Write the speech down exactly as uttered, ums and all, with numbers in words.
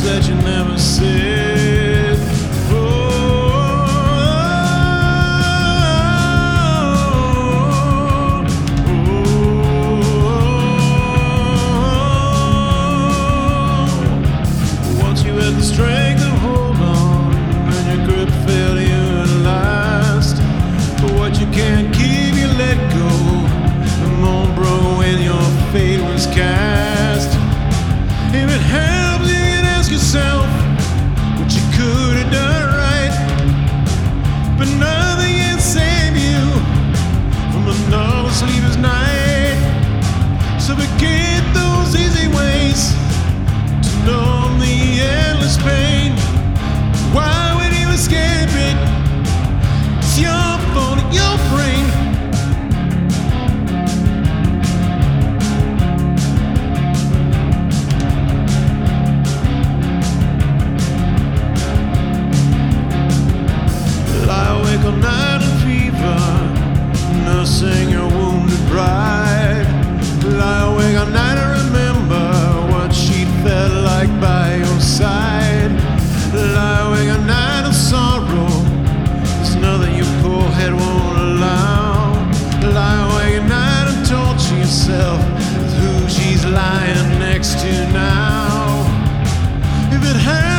that you never said. The strength to hold on when your grip failed you at last. But what you can't keep, you let go. Come on, bro, when your fate was cast. If it helps, you can ask yourself what you could have done right. But nothing can save you from another sleepless night. So forget those easy ways to numb the endless pain. Why would you escape it? It's your fault, your brain. Lie awake all night in fever, nursing your wounded bride. Lie awake all night and remember what she felt like by your side. Lie awake a night of sorrow, there's nothing your poor head won't allow. Lie awake a night and torture yourself with who she's lying next to now. If it hurts,